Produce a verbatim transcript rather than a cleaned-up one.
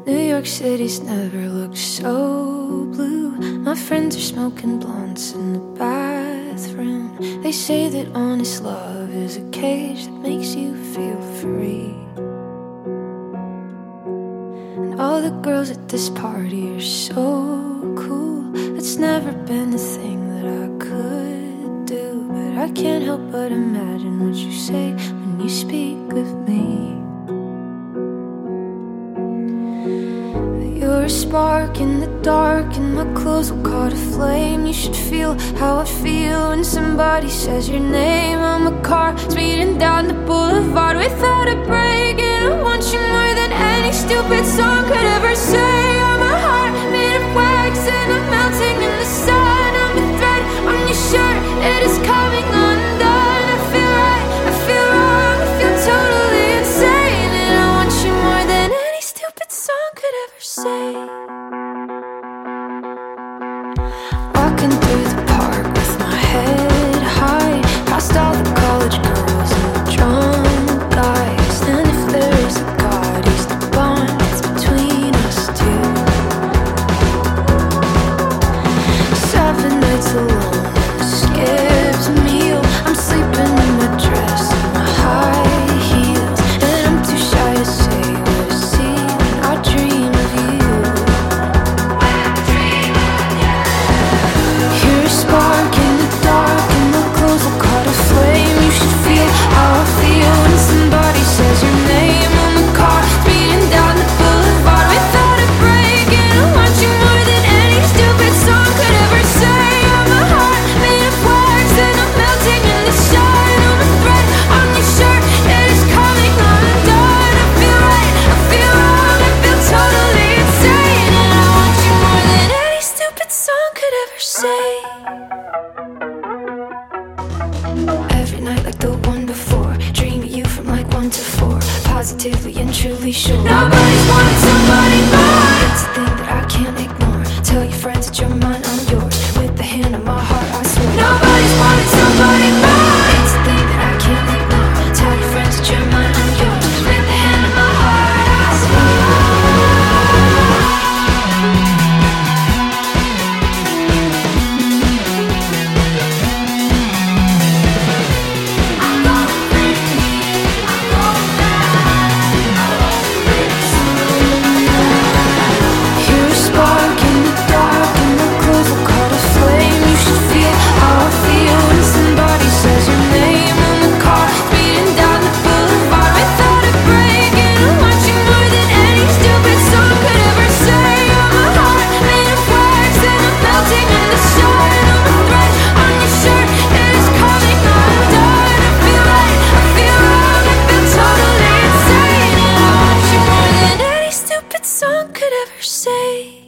New York City's never looked so blue. My friends are smoking blunts in the bathroom. They say that honest love is a cage that makes you feel free. And all the girls at this party are so cool. It's never been a thing that I could do, but I can't help but imagine what you say when you speak of me. You're a spark in the dark, and my clothes will caught a flame. You should feel how I feel when somebody says your name. I'm a car speeding down the boulevard without a break, and I want you more than any stupid song could ever say. I'm a heart made of wax, and I'm melting in the sun. I'm a thread on your shirt, it is coming undone. I feel right, I feel wrong, I feel totally insane, and I want you more than any stupid song could ever say. Walking through the park with my head high, past all the college girls and the drunk guys. And if there is a God, he's the bond that's between us two. Seven nights alone and a skipped meal. I'm sleeping in my dress and my high heels, and I'm too shy to say what I see when I dream of you. You're a spark in the dark, and my clothes will caught a flame. You should feel how I feel when somebody says your name. I'm a car speeding down the boulevard without a break, and I want you more than any stupid song could ever say. I'm a heart made of wax, and I'm melting in the sun. I'm a thread on your shirt, it is coming undone. I feel right, I feel wrong, I feel totally insane, and I want you more than any stupid song could ever say. Every night like the one before, dream of you from like one to four. Positively and truly sure nobody's wanted somebody more. It's a thing that I can't ignore. Tell your friends that you're mine, I'm yours. With the hand on my heart, I swear nobody's wanted somebody more. It's a thing that I can't ignore. Tell your friends that you're mine, I'm yours. With the hand on my heart, I swear. You're a spark in the dark, and my clothes will caught a flame. You should feel how I feel when somebody says your name. I'm a car speeding down the boulevard without a break, and I want you more than any stupid song could ever say. I'm a heart made of wax, and I'm melting in the sun. I'm a thread on your shirt, it is coming undone. I feel right, I feel wrong, I feel totally insane, and I want you more than any stupid song could ever say.